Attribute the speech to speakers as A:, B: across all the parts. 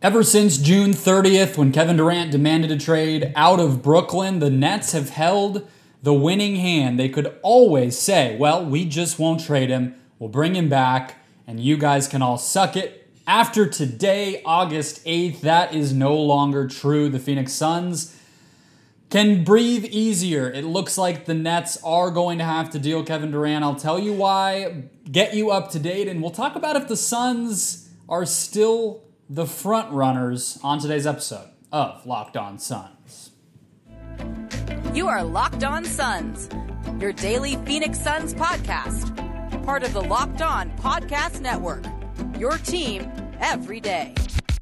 A: Ever since June 30th, when Kevin Durant demanded a trade out of Brooklyn, the Nets have held the winning hand. They could always say, well, we just won't trade him. We'll bring him back, and you guys can all suck it. After today, August 8th, that is no longer true. The Phoenix Suns can breathe easier. It looks like the Nets are going to have to deal Kevin Durant. I'll tell you why, get you up to date, and we'll talk about if the Suns are still the front runners on today's episode of Locked On Suns.
B: You are Locked On Suns, your daily Phoenix Suns podcast, part of the Locked On Podcast Network, your team every day.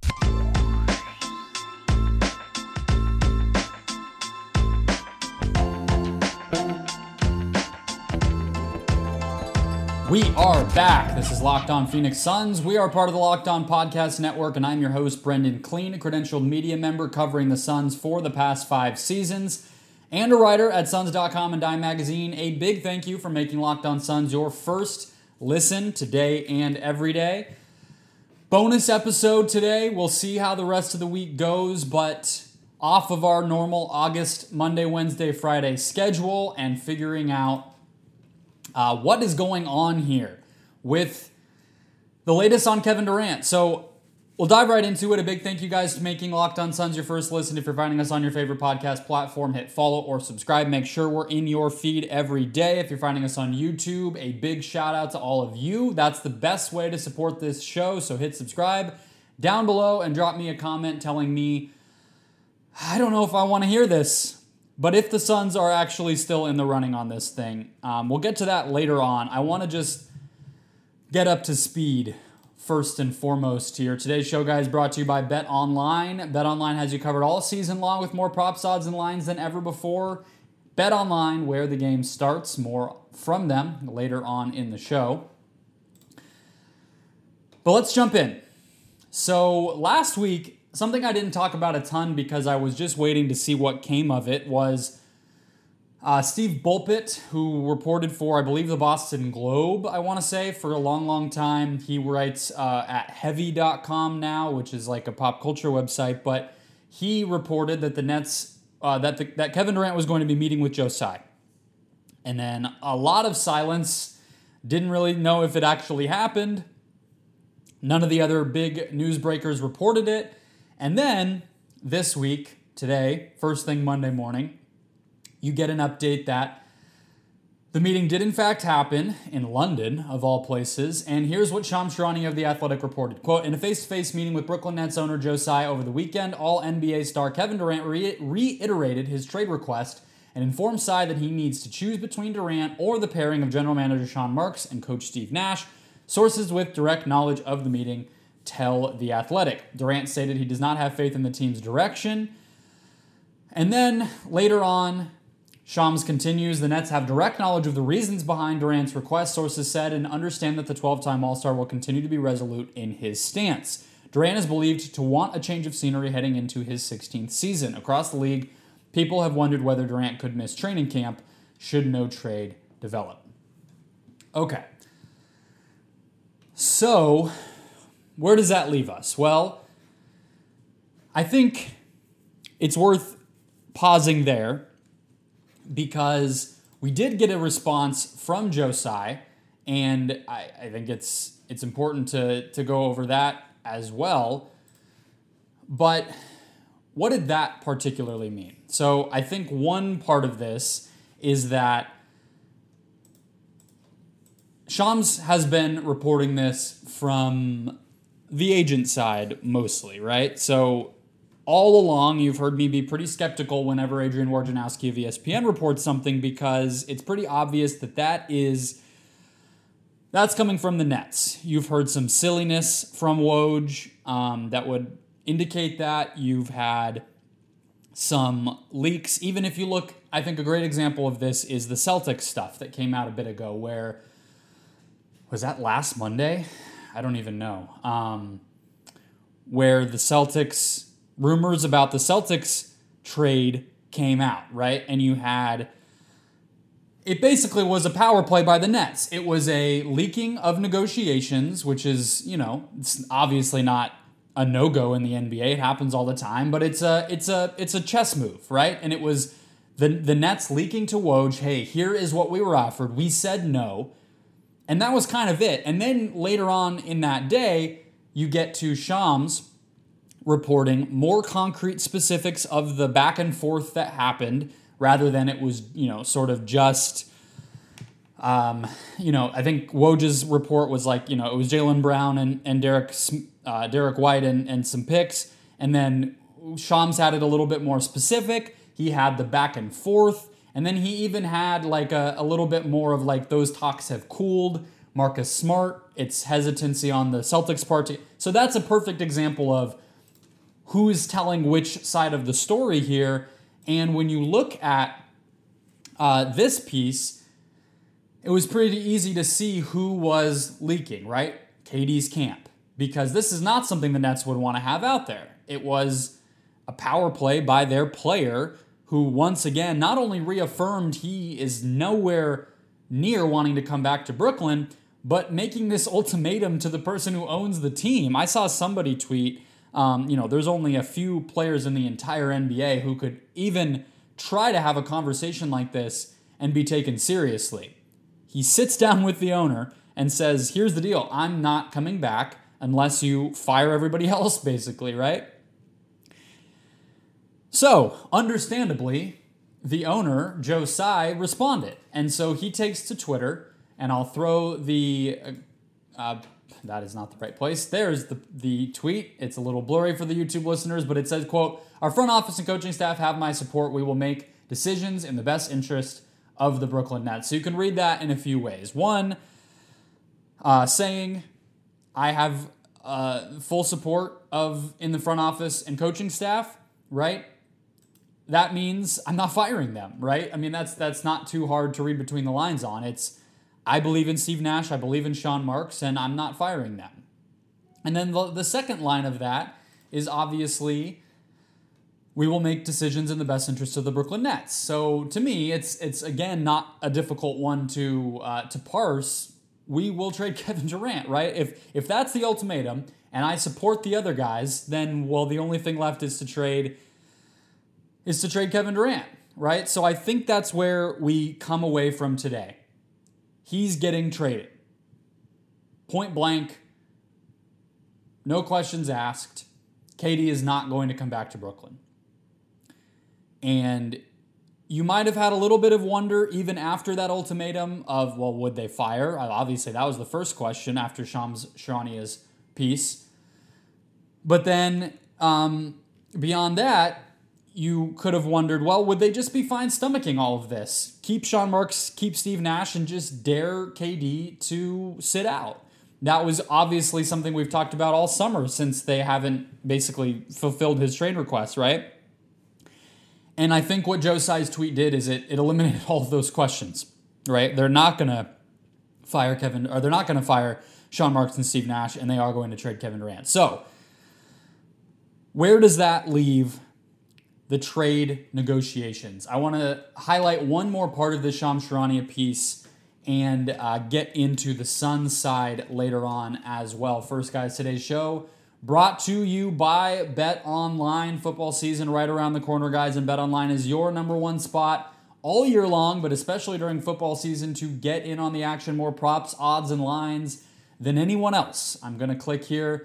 A: We are back. This is Locked On Phoenix Suns. We are part of the Locked On Podcast Network, and I'm your host, Brendan Clean, a credentialed media member covering the Suns for the past 5 seasons, and a writer at Suns.com and Dime Magazine. A big thank you for making Locked On Suns your first listen today and every day. Bonus episode today. We'll see how the rest of the week goes, but off of our normal August Monday, Wednesday, Friday schedule and figuring out what is going on here with the latest on Kevin Durant. So we'll dive right into it. A big thank you guys to making Locked On Suns your first listen. If you're finding us on your favorite podcast platform, hit follow or subscribe. Make sure we're in your feed every day. If you're finding us on YouTube, a big shout out to all of you. That's the best way to support this show. So hit subscribe down below and drop me a comment telling me, I don't know if I want to hear this. But if the Suns are actually still in the running on this thing, we'll get to that later on. I want to just get up to speed first and foremost here. Today's show, guys, brought to you by BetOnline. BetOnline has you covered all season long with more props, odds, and lines than ever before. BetOnline, where the game starts. More from them later on in the show. But let's jump in. So last week, something I didn't talk about a ton because I was just waiting to see what came of it was Steve Bulpett, who reported for, I believe, the Boston Globe, I want to say, for a long, long time. He writes at heavy.com now, which is like a pop culture website, but he reported that the Nets, that Kevin Durant was going to be meeting with Joe Tsai. And then a lot of silence, didn't really know if it actually happened. None of the other big newsbreakers reported it. And then this week, today, first thing Monday morning, you get an update that the meeting did in fact happen in London, of all places. And here's what Shams Charania of The Athletic reported. Quote, in a face-to-face meeting with Brooklyn Nets owner Joe Tsai over the weekend, all NBA star Kevin Durant reiterated his trade request and informed Tsai that he needs to choose between Durant or the pairing of general manager Sean Marks and coach Steve Nash. Sources with direct knowledge of the meeting tell The Athletic. Durant stated he does not have faith in the team's direction. And then later on, Shams continues, the Nets have direct knowledge of the reasons behind Durant's request, sources said, and understand that the 12-time All-Star will continue to be resolute in his stance. Durant is believed to want a change of scenery heading into his 16th season. Across the league, people have wondered whether Durant could miss training camp should no trade develop. Okay. So where does that leave us? Well, I think it's worth pausing there because we did get a response from Joe Tsai, and I think it's important to go over that as well. But what did that particularly mean? So I think one part of this is that Shams has been reporting this from the agent side mostly, right? So all along, you've heard me be pretty skeptical whenever Adrian Wojnarowski of ESPN reports something because it's pretty obvious that that's coming from the Nets. You've heard some silliness from Woj that would indicate that. You've had some leaks. Even if you look, I think a great example of this is the Celtics stuff that came out a bit ago where, was that last Monday? I don't even know. Where the Celtics, rumors about the Celtics trade came out, right? And you had it basically was a power play by the Nets. It was a leaking of negotiations, which is, it's obviously not a no-go in the NBA. It happens all the time, but it's a chess move, right? And it was the Nets leaking to Woj, hey, here is what we were offered. We said no. And that was kind of it. And then later on in that day, you get to Shams reporting more concrete specifics of the back and forth that happened, rather than it was, sort of just, I think Woj's report was like, it was Jaylen Brown and Derek White and some picks. And then Shams had it a little bit more specific. He had the back and forth. And then he even had like a little bit more of like those talks have cooled. Marcus Smart, it's hesitancy on the Celtics part. So that's a perfect example of who's telling which side of the story here. And when you look at this piece, it was pretty easy to see who was leaking, right? KD's camp. Because this is not something the Nets would want to have out there. It was a power play by their player who once again not only reaffirmed he is nowhere near wanting to come back to Brooklyn, but making this ultimatum to the person who owns the team. I saw somebody tweet, there's only a few players in the entire NBA who could even try to have a conversation like this and be taken seriously. He sits down with the owner and says, here's the deal, I'm not coming back unless you fire everybody else, basically, right? So, understandably, the owner, Joe Tsai, responded. And so he takes to Twitter, and I'll throw the... that is not the right place. There's the tweet. It's a little blurry for the YouTube listeners, but it says, quote, "Our front office and coaching staff have my support. We will make decisions in the best interest of the Brooklyn Nets." So you can read that in a few ways. One, saying, I have full support in the front office and coaching staff, right? That means I'm not firing them, right? I mean, that's not too hard to read between the lines on. It's, I believe in Steve Nash, I believe in Sean Marks, and I'm not firing them. And then the second line of that is obviously, we will make decisions in the best interest of the Brooklyn Nets. So to me, it's again not a difficult one to parse. We will trade Kevin Durant, right? If that's the ultimatum, and I support the other guys, then the only thing left is to trade Kevin Durant, right? So I think that's where we come away from today. He's getting traded. Point blank, no questions asked. KD is not going to come back to Brooklyn. And you might have had a little bit of wonder even after that ultimatum of, would they fire? Obviously, that was the first question after Shams Charania's piece. But then beyond that, you could have wondered, would they just be fine stomaching all of this? Keep Sean Marks, keep Steve Nash, and just dare KD to sit out. That was obviously something we've talked about all summer since they haven't basically fulfilled his trade request, right? And I think what Joe Tsai's tweet did is it eliminated all of those questions, right? They're not going to fire Sean Marks and Steve Nash, and they are going to trade Kevin Durant. So, where does that leave the trade negotiations? I want to highlight one more part of the Shams Charania piece and get into the Suns side later on as well. First, guys, today's show brought to you by BetOnline. Football season right around the corner, guys, and BetOnline is your number one spot all year long, but especially during football season to get in on the action. More props, odds, and lines than anyone else. I'm going to click here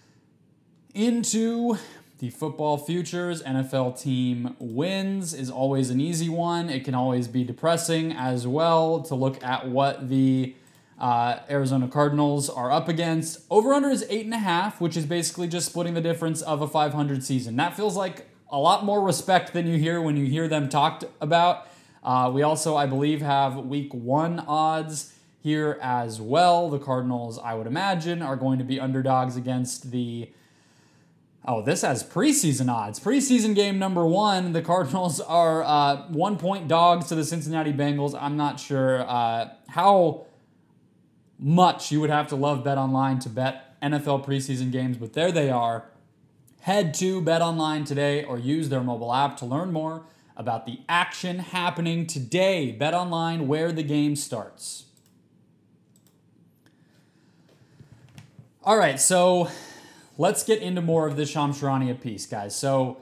A: into the football futures. NFL team wins is always an easy one. It can always be depressing as well to look at what the Arizona Cardinals are up against. Over-under is 8.5, which is basically just splitting the difference of a 500 season. That feels like a lot more respect than you hear when you hear them talked about. We also, I believe, have week 1 odds here as well. The Cardinals, I would imagine, are going to be underdogs against the... Oh, this has preseason odds. Preseason game number 1, the Cardinals are 1-point dogs to the Cincinnati Bengals. I'm not sure how much you would have to love BetOnline to bet NFL preseason games, but there they are. Head to BetOnline today or use their mobile app to learn more about the action happening today. BetOnline, where the game starts. All right, so let's get into more of the Shams Charania piece, guys. So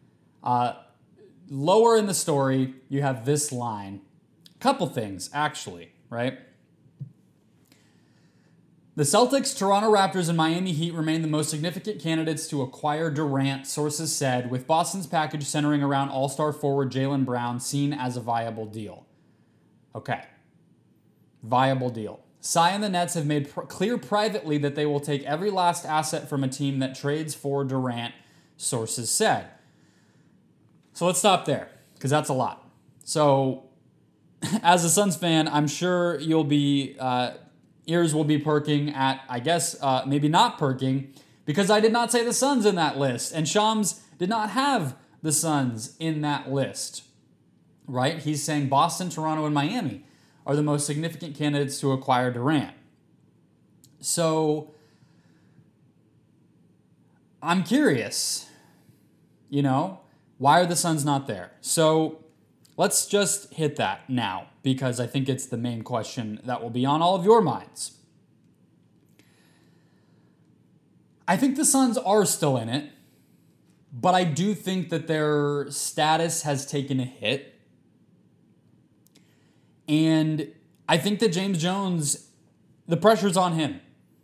A: lower in the story, you have this line. Couple things, actually, right? The Celtics, Toronto Raptors, and Miami Heat remain the most significant candidates to acquire Durant, sources said, with Boston's package centering around all-star forward Jaylen Brown seen as a viable deal. Okay. Viable deal. Sy and the Nets have made clear privately that they will take every last asset from a team that trades for Durant, sources said. So let's stop there, because that's a lot. So, as a Suns fan, I'm sure you'll be... ears will be perking at, I guess, maybe not perking, because I did not say the Suns in that list, and Shams did not have the Suns in that list, right? He's saying Boston, Toronto, and Miami are the most significant candidates to acquire Durant. So, I'm curious, why are the Suns not there? So, let's just hit that now, because I think it's the main question that will be on all of your minds. I think the Suns are still in it, but I do think that their status has taken a hit. And I think that James Jones, the pressure's on him.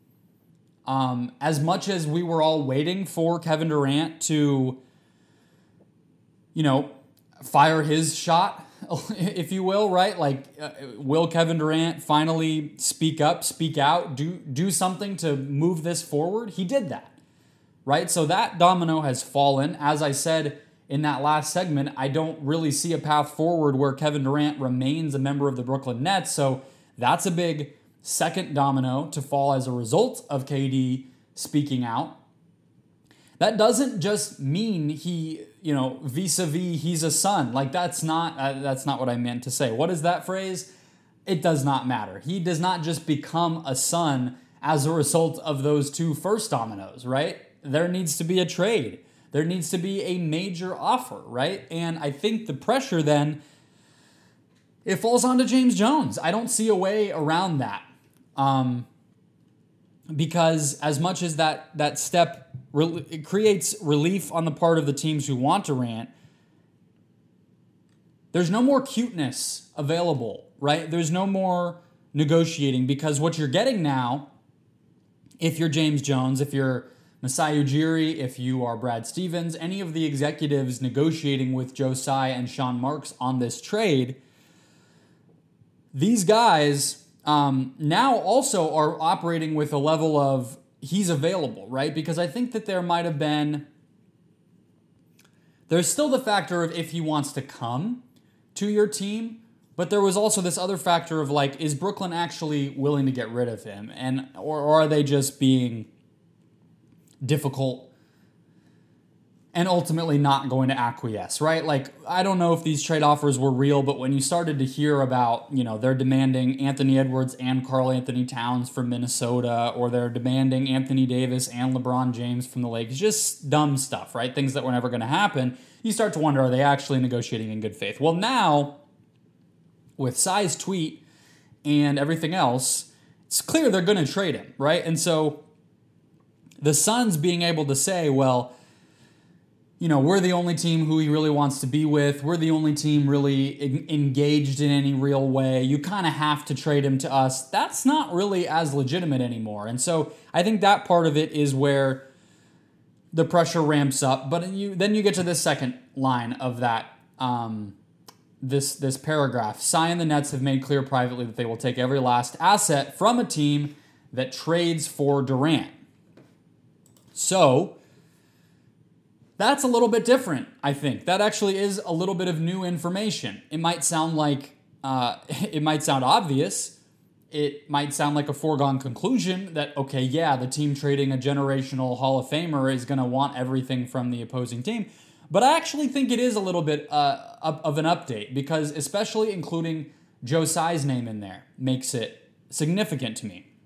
A: As much as we were all waiting for Kevin Durant to, fire his shot, if you will, right? Will Kevin Durant finally speak up, speak out, do something to move this forward? He did that, right? So that domino has fallen. As I said in that last segment, I don't really see a path forward where Kevin Durant remains a member of the Brooklyn Nets. So that's a big second domino to fall as a result of KD speaking out. That doesn't just mean he, vis-a-vis he's a Sun. That's not what I meant to say. What is that phrase? It does not matter. He does not just become a Sun as a result of those two first dominoes, right? There needs to be a trade. There needs to be a major offer, right? And I think the pressure then, it falls onto James Jones. I don't see a way around that. Because as much as that step it creates relief on the part of the teams who want Durant, there's no more cuteness available, right? There's no more negotiating, because what you're getting now, if you're James Jones, if you're Masai Ujiri, if you are Brad Stevens, any of the executives negotiating with Joe Tsai and Sean Marks on this trade, these guys now also are operating with a level of he's available, right? Because I think that there might have been... There's still the factor of if he wants to come to your team, but there was also this other factor of is Brooklyn actually willing to get rid of him? Or are they just being difficult and ultimately not going to acquiesce, right? I don't know if these trade offers were real, but when you started to hear about, they're demanding Anthony Edwards and Karl Anthony Towns from Minnesota, or they're demanding Anthony Davis and LeBron James from the Lakers, just dumb stuff, right? Things that were never going to happen. You start to wonder, are they actually negotiating in good faith? Well, now, with Tsai's tweet and everything else, it's clear they're going to trade him, right? And so the Suns being able to say, well, we're the only team who he really wants to be with. We're the only team really engaged in any real way. You kind of have to trade him to us. That's not really as legitimate anymore. And so I think that part of it is where the pressure ramps up. But then you get to this second line of that, this paragraph. Sy and the Nets have made clear privately that they will take every last asset from a team that trades for Durant. So that's a little bit different, I think. That actually is a little bit of new information. It might sound it might sound obvious. It might sound like a foregone conclusion that, okay, yeah, the team trading a generational Hall of Famer is going to want everything from the opposing team. But I actually think it is a little bit of an update, because especially including Joe Tsai's name in there makes it significant to me.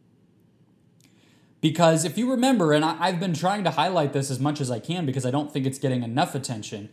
A: Because if you remember, and I've been trying to highlight this as much as I can because I don't think it's getting enough attention,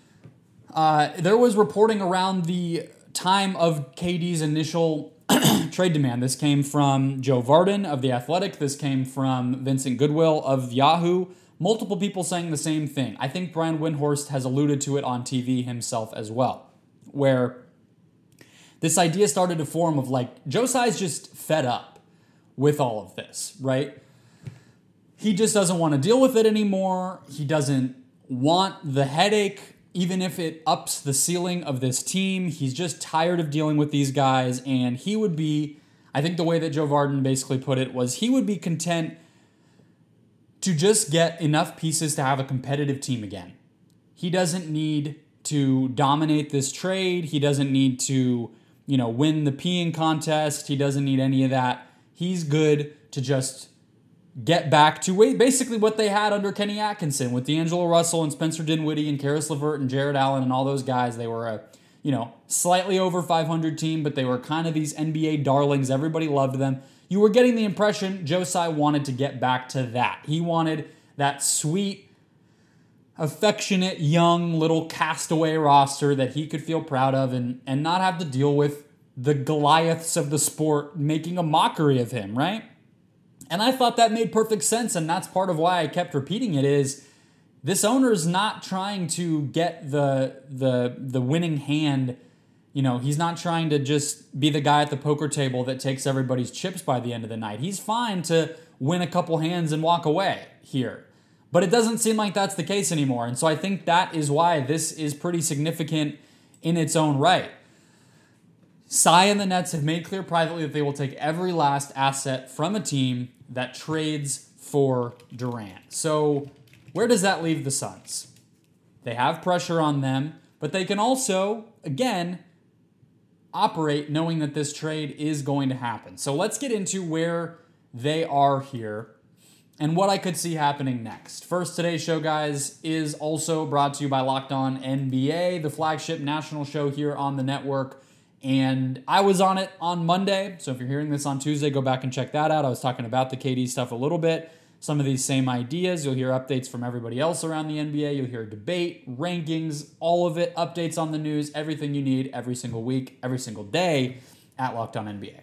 A: there was reporting around the time of KD's initial trade demand. This came from Joe Vardon of The Athletic. This came from Vincent Goodwill of Yahoo. Multiple people saying the same thing. I think Brian Windhorst has alluded to it on TV himself as well, where this idea started to form of like, Joe Tsai's just fed up with all of this, right? He just doesn't want to deal with it anymore. He doesn't want the headache, even if it ups the ceiling of this team. He's just tired of dealing with these guys, and he would be, I think the way that Joe Vardon basically put it was he would be content to just get enough pieces to have a competitive team again. He doesn't need to dominate this trade. He doesn't need to, win the peeing contest. He doesn't need any of that. He's good to just get back to basically what they had under Kenny Atkinson with D'Angelo Russell and Spencer Dinwiddie and Karis LeVert and Jared Allen and all those guys. They were a, slightly over 500 team, but they were kind of these NBA darlings. Everybody loved them. You were getting the impression Joe Tsai wanted to get back to that. He wanted that sweet, affectionate, young little castaway roster that he could feel proud of and not have to deal with the Goliaths of the sport making a mockery of him, right? And I thought that made perfect sense, and that's part of why I kept repeating it is this owner's not trying to get the winning hand. He's not trying to just be the guy at the poker table that takes everybody's chips by the end of the night. He's fine to win a couple hands and walk away here. But it doesn't seem like that's the case anymore. And so I think that is why this is pretty significant in its own right. Tsai and the Nets have made clear privately that they will take every last asset from a team that trades for Durant. So where does that leave the Suns? They have pressure on them, but they can also, again, operate knowing that this trade is going to happen. So let's get into where they are here and what I could see happening next. First, today's show, guys, is also brought to you by Locked On NBA, the flagship national show here on the network. And I was on it on Monday, so if you're hearing this on Tuesday, go back and check that out. I was talking about the KD stuff a little bit, some of these same ideas. You'll hear updates from everybody else around the NBA. You'll hear debate, rankings, all of it, updates on the news, everything you need every single week, every single day at Locked On NBA.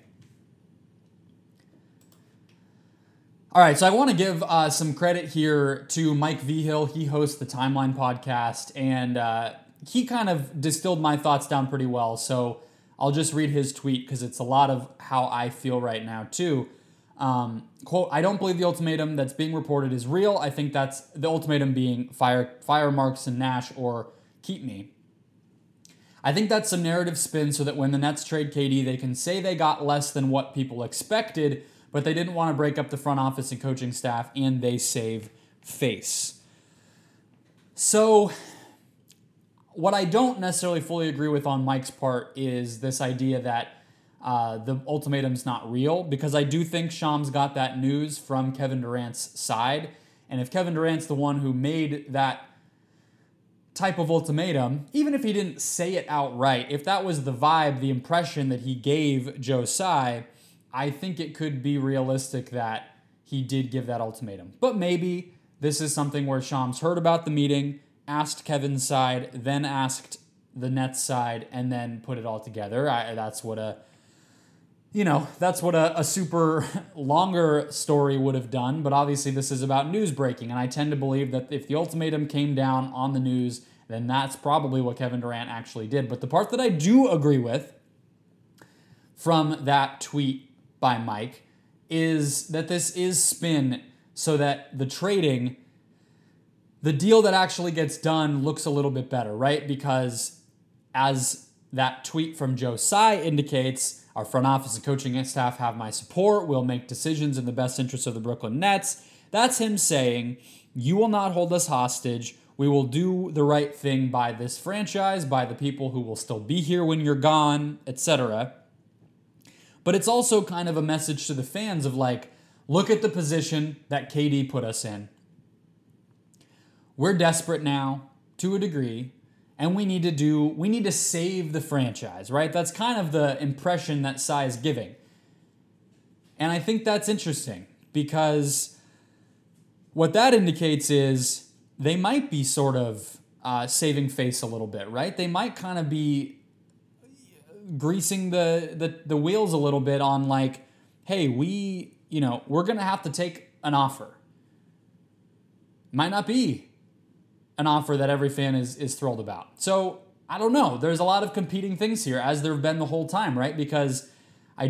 A: All right, so I want to give some credit here to Mike Vigil. He hosts the Timeline podcast, and he kind of distilled my thoughts down pretty well, so I'll just read his tweet because it's a lot of how I feel right now too. Quote, I don't believe the ultimatum that's being reported is real. I think that's the ultimatum being fire Marks and Nash or keep me. I think that's some narrative spin so that when the Nets trade KD, they can say they got less than what people expected, but they didn't want to break up the front office and coaching staff and they save face. So what I don't necessarily fully agree with on Mike's part is this idea that the ultimatum's not real, because I do think Shams got that news from Kevin Durant's side. And if Kevin Durant's the one who made that type of ultimatum, even if he didn't say it outright, if that was the vibe, the impression that he gave Joe Tsai, I think it could be realistic that he did give that ultimatum. But maybe this is something where Shams heard about the meeting, asked Kevin's side, then asked the Nets side, and then put it all together. That's what a super longer story would have done. But obviously this is about news breaking, and I tend to believe that if the ultimatum came down on the news, then that's probably what Kevin Durant actually did. But the part that I do agree with from that tweet by Mike is that this is spin so that the trading, the deal that actually gets done looks a little bit better, right? Because as that tweet from Joe Tsai indicates, our front office and coaching staff have my support. We'll make decisions in the best interest of the Brooklyn Nets. That's him saying, you will not hold us hostage. We will do the right thing by this franchise, by the people who will still be here when you're gone, etc. But it's also kind of a message to the fans of like, look at the position that KD put us in. We're desperate now to a degree, and we need to save the franchise, right? That's kind of the impression that Tsai is giving. And I think that's interesting because what that indicates is they might be sort of saving face a little bit, right? They might kind of be greasing the wheels a little bit on like, hey, we're going to have to take an offer. Might not be an offer that every fan is thrilled about. So I don't know. There's a lot of competing things here, as there have been the whole time, right? Because I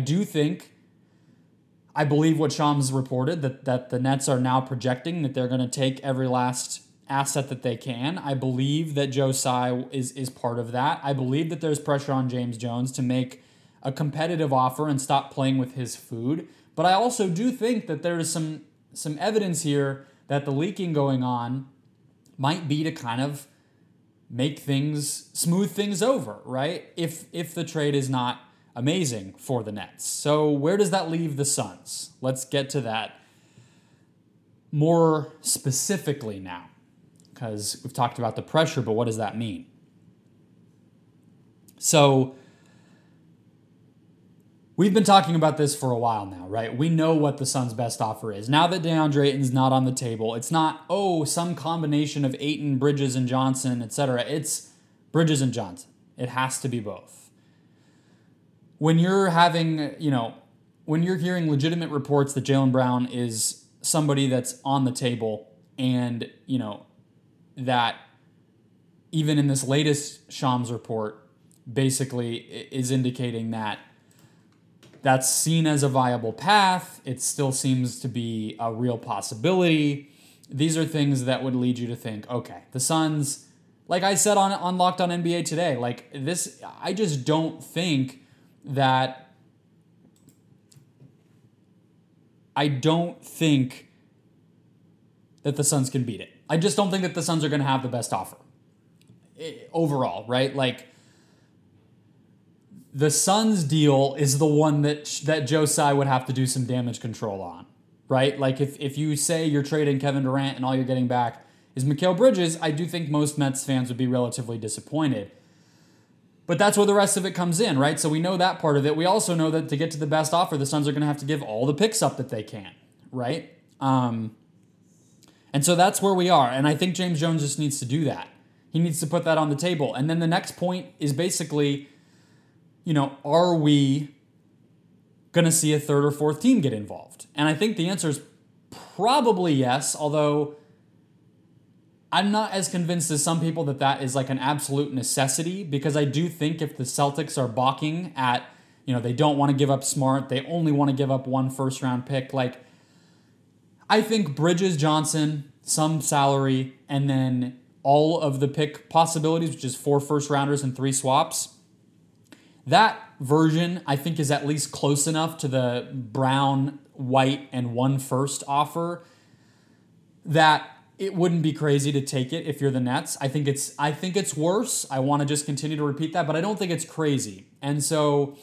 A: believe what Shams reported, that the Nets are now projecting that they're going to take every last asset that they can. I believe that Joe Tsai is part of that. I believe that there's pressure on James Jones to make a competitive offer and stop playing with his food. But I also do think that there is some evidence here that the leaking going on might be to kind of smooth things over, right? If the trade is not amazing for the Nets. So where does that leave the Suns? Let's get to that more specifically now, because we've talked about the pressure, but what does that mean? So we've been talking about this for a while now, right? We know what the Suns' best offer is. Now that DeAndre Ayton's not on the table, it's not, some combination of Ayton, Bridges, and Johnson, etc. It's Bridges and Johnson. It has to be both. When you're when you're hearing legitimate reports that Jaylen Brown is somebody that's on the table, and, that even in this latest Shams report basically is indicating that that's seen as a viable path. It still seems to be a real possibility. These are things that would lead you to think, okay, the Suns, like I said on Locked On NBA today, like this, I just don't think that the Suns can beat it. I just don't think that the Suns are going to have the best offer overall, right? Like, the Suns deal is the one that Joe Tsai would have to do some damage control on, right? Like, if you say you're trading Kevin Durant and all you're getting back is Mikal Bridges, I do think most Mets fans would be relatively disappointed. But that's where the rest of it comes in, right? So we know that part of it. We also know that to get to the best offer, the Suns are going to have to give all the picks up that they can, right? And so that's where we are. And I think James Jones just needs to do that. He needs to put that on the table. And then the next point is basically, are we going to see a third or fourth team get involved? And I think the answer is probably yes, although I'm not as convinced as some people that is like an absolute necessity, because I do think if the Celtics are balking at, they don't want to give up Smart, they only want to give up one first-round pick, like, I think Bridges, Johnson, some salary, and then all of the pick possibilities, which is 4 first-rounders and 3 swaps, that version, I think, is at least close enough to the Brown, White, and 1 first offer that it wouldn't be crazy to take it if you're the Nets. I think it's worse. I want to just continue to repeat that, but I don't think it's crazy. And so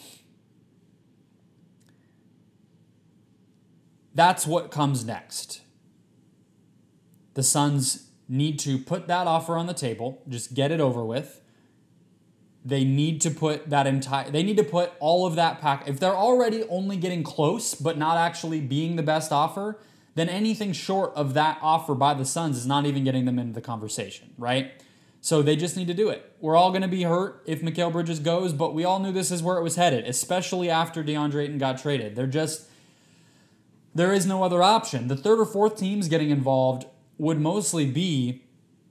A: that's what comes next. The Suns need to put that offer on the table, just get it over with. They need to put all of that pack. If they're already only getting close but not actually being the best offer, then anything short of that offer by the Suns is not even getting them into the conversation, right? So they just need to do it. We're all going to be hurt if Mikal Bridges goes, but we all knew this is where it was headed, especially after DeAndre Ayton got traded. There is no other option. The third or fourth teams getting involved would mostly be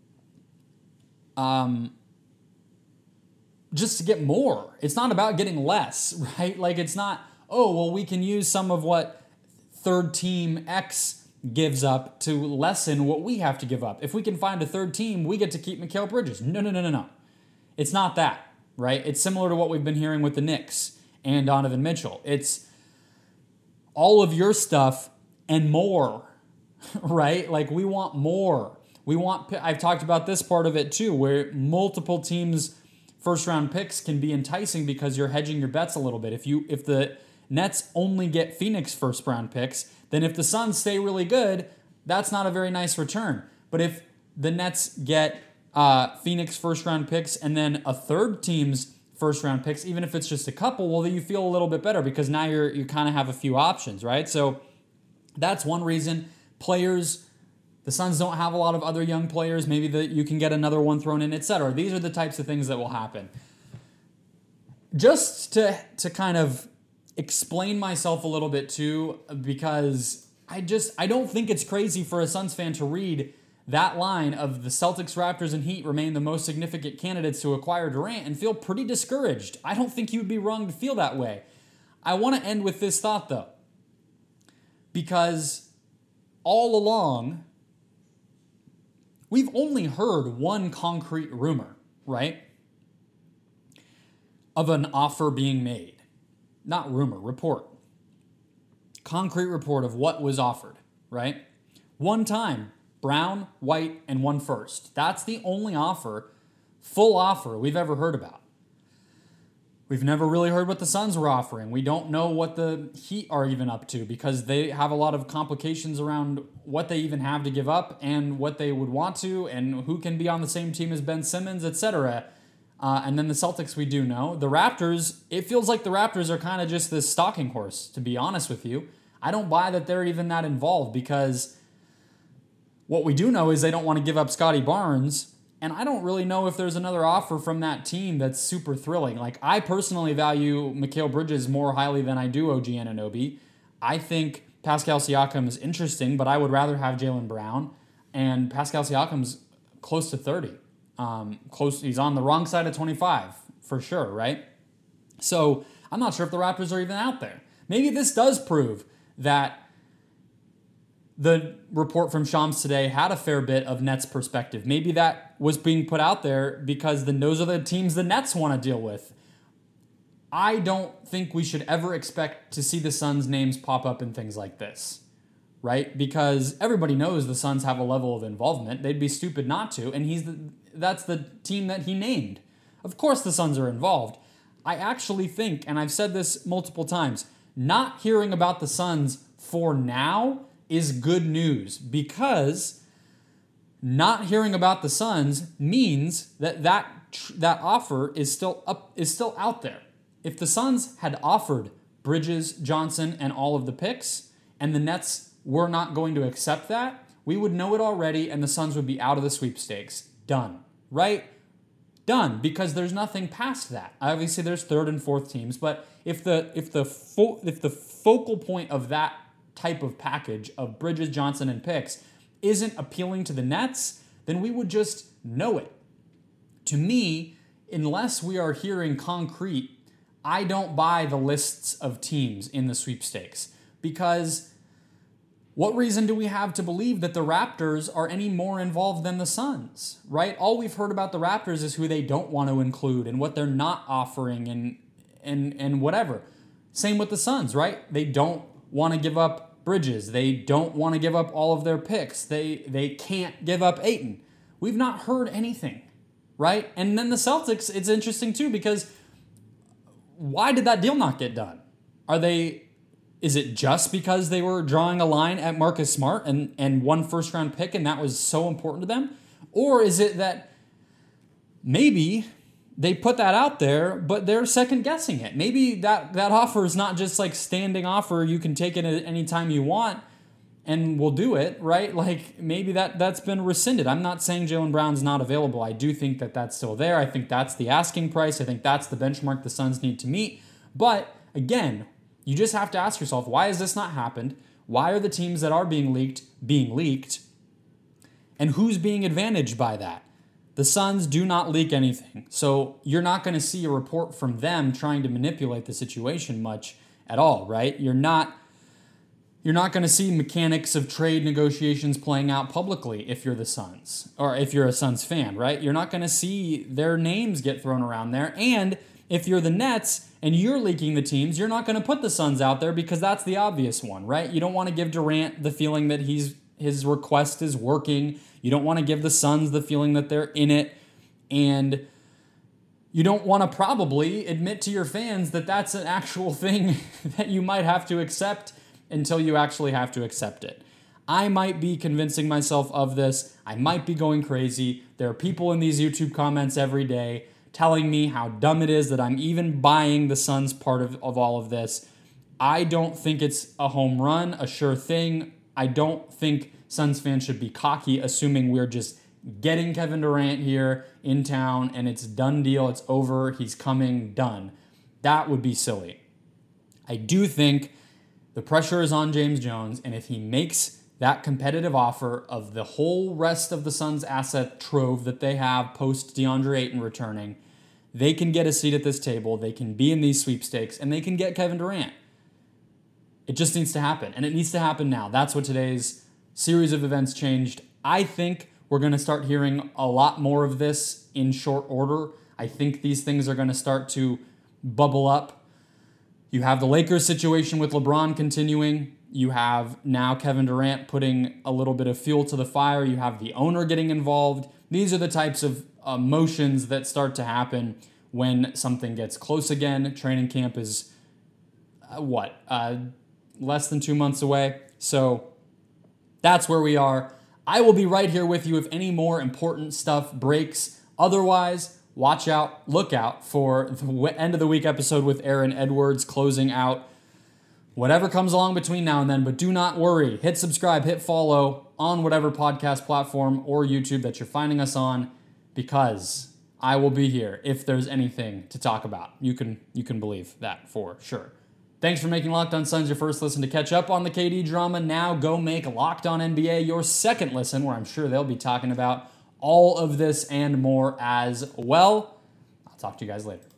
A: just to get more. It's not about getting less, right? Like, it's not, we can use some of what third team X gives up to lessen what we have to give up. If we can find a third team, we get to keep Mikal Bridges. No. It's not that, right? It's similar to what we've been hearing with the Knicks and Donovan Mitchell. It's all of your stuff and more, right? Like, we want more. I've talked about this part of it too, where multiple teams' first-round picks can be enticing because you're hedging your bets a little bit. If the Nets only get Phoenix first-round picks, then if the Suns stay really good, that's not a very nice return. But if the Nets get Phoenix first-round picks and then a third team's first-round picks, even if it's just a couple, well, then you feel a little bit better because now you kind of have a few options, right? So that's one reason. Players, the Suns don't have a lot of other young players. Maybe you can get another one thrown in, etc. These are the types of things that will happen. just to kind of explain myself a little bit too, because I don't think it's crazy for a Suns fan to read that line of the Celtics, Raptors, and Heat remain the most significant candidates to acquire Durant and feel pretty discouraged. I don't think you'd be wrong to feel that way. I want to end with this thought, though, because all along, we've only heard one concrete rumor, right, of an offer being made. Not rumor, report. Concrete report of what was offered, right? One time, Brown, White, and 1 first. That's the only offer, full offer, we've ever heard about. We've never really heard what the Suns were offering. We don't know what the Heat are even up to because they have a lot of complications around what they even have to give up and what they would want to and who can be on the same team as Ben Simmons, etc. And then the Celtics we do know. The Raptors, it feels like the Raptors are kind of just this stalking horse, to be honest with you. I don't buy that they're even that involved because what we do know is they don't want to give up Scotty Barnes. And I don't really know if there's another offer from that team that's super thrilling. Like, I personally value Mikal Bridges more highly than I do OG Anunoby. I think Pascal Siakam is interesting, but I would rather have Jaylen Brown. And Pascal Siakam's close to 30. He's on the wrong side of 25, for sure, right? So I'm not sure if the Raptors are even out there. Maybe this does prove that the report from Shams today had a fair bit of Nets perspective. Maybe that was being put out there because those are the teams the Nets want to deal with. I don't think we should ever expect to see the Suns' names pop up in things like this, right? Because everybody knows the Suns have a level of involvement. They'd be stupid not to, and that's the team that he named. Of course the Suns are involved. I actually think, and I've said this multiple times, not hearing about the Suns for now is good news, because not hearing about the Suns means that offer is still out there. If the Suns had offered Bridges, Johnson, and all of the picks, and the Nets were not going to accept that, we would know it already, and the Suns would be out of the sweepstakes. Done. Right? Done. Because there's nothing past that. Obviously, there's third and fourth teams, but if the focal point of that type of package of Bridges, Johnson, and picks isn't appealing to the Nets, then we would just know it. To me, unless we are hearing concrete, I don't buy the lists of teams in the sweepstakes, because what reason do we have to believe that the Raptors are any more involved than the Suns, right? All we've heard about the Raptors is who they don't want to include and what they're not offering and whatever. Same with the Suns, right? They don't want to give up Bridges. They don't want to give up all of their picks. They can't give up Ayton. We've not heard anything, right? And then the Celtics, it's interesting too, because why did that deal not get done? Is it just because they were drawing a line at Marcus Smart and 1 first-round pick and that was so important to them? Or is it that maybe they put that out there, but they're second-guessing it? Maybe that offer is not just like standing offer, you can take it at any time you want and we'll do it, right? Like, maybe that's been rescinded. I'm not saying Jaylen Brown's not available. I do think that that's still there. I think that's the asking price. I think that's the benchmark the Suns need to meet. But, again, you just have to ask yourself, why has this not happened? Why are the teams that are being leaked? And who's being advantaged by that? The Suns do not leak anything. So you're not going to see a report from them trying to manipulate the situation much at all, right? You're not going to see mechanics of trade negotiations playing out publicly if you're the Suns, or if you're a Suns fan, right? You're not going to see their names get thrown around there. And if you're the Nets and you're leaking the teams, you're not going to put the Suns out there because that's the obvious one, right? You don't want to give Durant the feeling that his request is working. You don't want to give the Suns the feeling that they're in it. And you don't want to probably admit to your fans that that's an actual thing that you might have to accept until you actually have to accept it. I might be convincing myself of this. I might be going crazy. There are people in these YouTube comments every day telling me how dumb it is that I'm even buying the Suns part of all of this. I don't think it's a home run, a sure thing. I don't think Suns fans should be cocky, assuming we're just getting Kevin Durant here in town and it's done deal, it's over, he's coming, done. That would be silly. I do think the pressure is on James Jones, and if he makes that competitive offer of the whole rest of the Suns' asset trove that they have post DeAndre Ayton returning, they can get a seat at this table, they can be in these sweepstakes, and they can get Kevin Durant. It just needs to happen, and it needs to happen now. That's what today's series of events changed. I think we're going to start hearing a lot more of this in short order. I think these things are going to start to bubble up. You have the Lakers situation with LeBron continuing. You have now Kevin Durant putting a little bit of fuel to the fire. You have the owner getting involved. These are the types of emotions that start to happen when something gets close again. Training camp is, less than 2 months away. So that's where we are. I will be right here with you if any more important stuff breaks. Otherwise, look out for the end of the week episode with Aaron Edwards closing out whatever comes along between now and then. But do not worry. Hit subscribe, hit follow on whatever podcast platform or YouTube that you're finding us on, because I will be here if there's anything to talk about. You can believe that for sure. Thanks for making Locked On Suns your first listen to catch up on the KD drama. Now go make Locked On NBA your second listen, where I'm sure they'll be talking about all of this and more as well. I'll talk to you guys later.